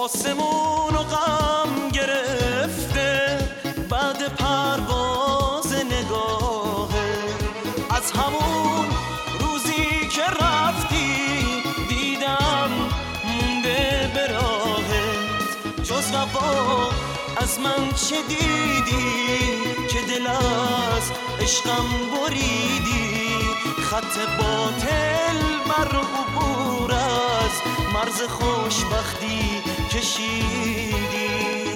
آسمون و غم گرفته بعد پرواز نگاهه. از همون روزی که رفتی دیدم مونده به راهت. جز وفا از من چه دیدی که دل از عشقم بریدی؟ خط باطل بر عبور از مرز خوشبختی کشیدی.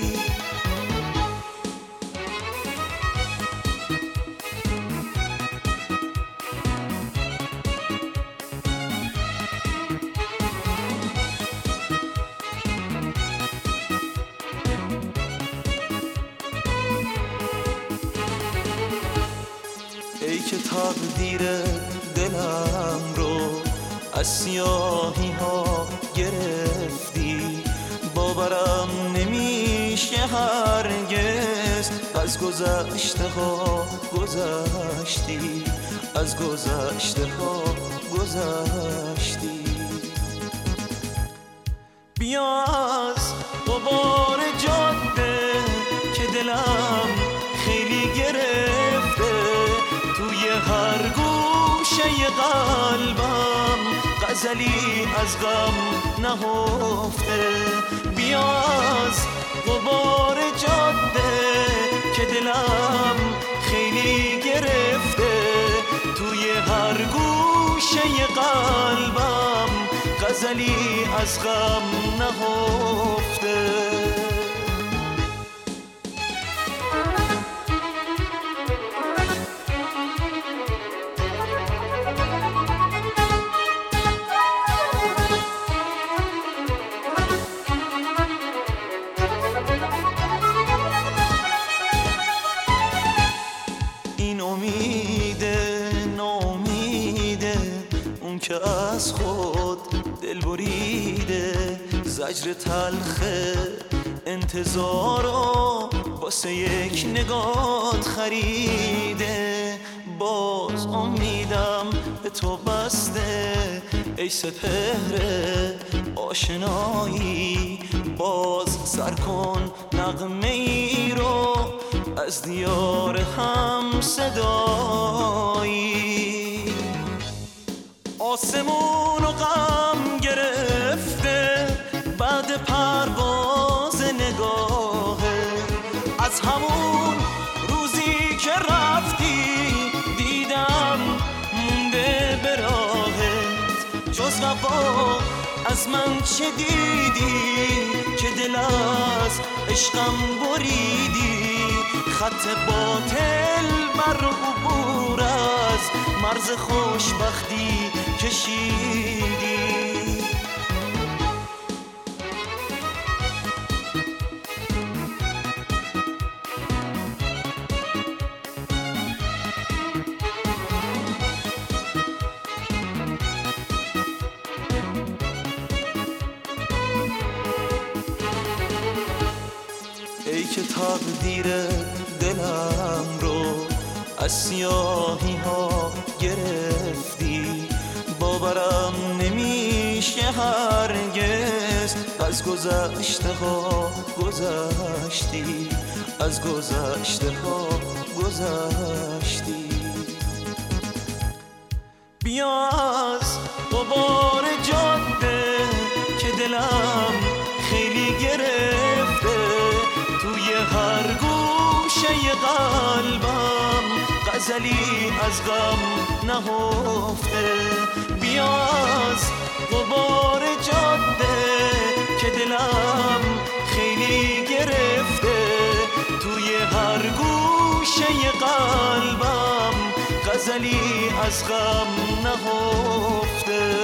ای که تقدیر دلم رو از سیاهی ها گرفتی، باورم نمیشه هرگز از گذشته ها گذشتی، از گذشته ها گذشتی. بیا از غبار جاده که دلم خیلی گرفته، توی هر گوشه قلبم غزلی از غم نهفته. بیا از غبار جاده که دلم خیلی گرفته، توی هر گوشه قلبم غزلی از غم نهفته. این امیده نامیده اون که از خود دل بریده، زجر تلخ انتظارو واسه یک نگات خریده. باز امیدم به تو بسته ای سپهر آشنایی، باز سر کن نغمه ای رو از دیار هم صدایی. آسمون و غم گرفته بعد پرواز نگاهه. از همون روزی که رفتی دیدم مونده به راهت. جز وفا از من چه دیدی که دل از عشقم بریدی؟ خط باطل بر عبور از مرز خوشبختی کشیدی. ای که تقدیر دلم رو از سیاهی ها گرفتی، باورم نمیشه هرگز از گذشته ها گذشتی، از گذشته ها گذشتی. بیا از غبار جاده که دلم خیلی گرفته، توی هر گوشه قلبم غزلی از غم نهفته. بیا از غبار جاده که دلم خیلی گرفته، توی هر گوشه قلبم غزلی از غم نهفته.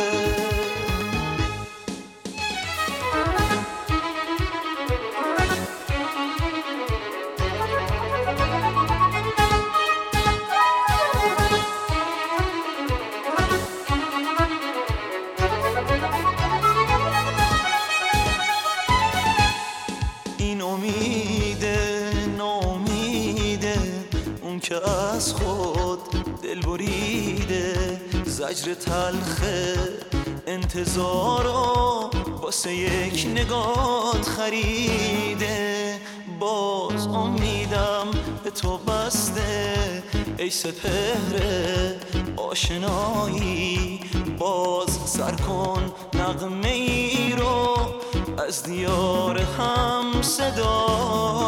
این امیده نامیده اون که از خود دل بریده، زجر تلخ انتظارو واسه یک نگات خریده. باز امیدم به تو بسته ای سپهر آشنایی. باز سر کن نغمه ای رو از دیار هم صدا.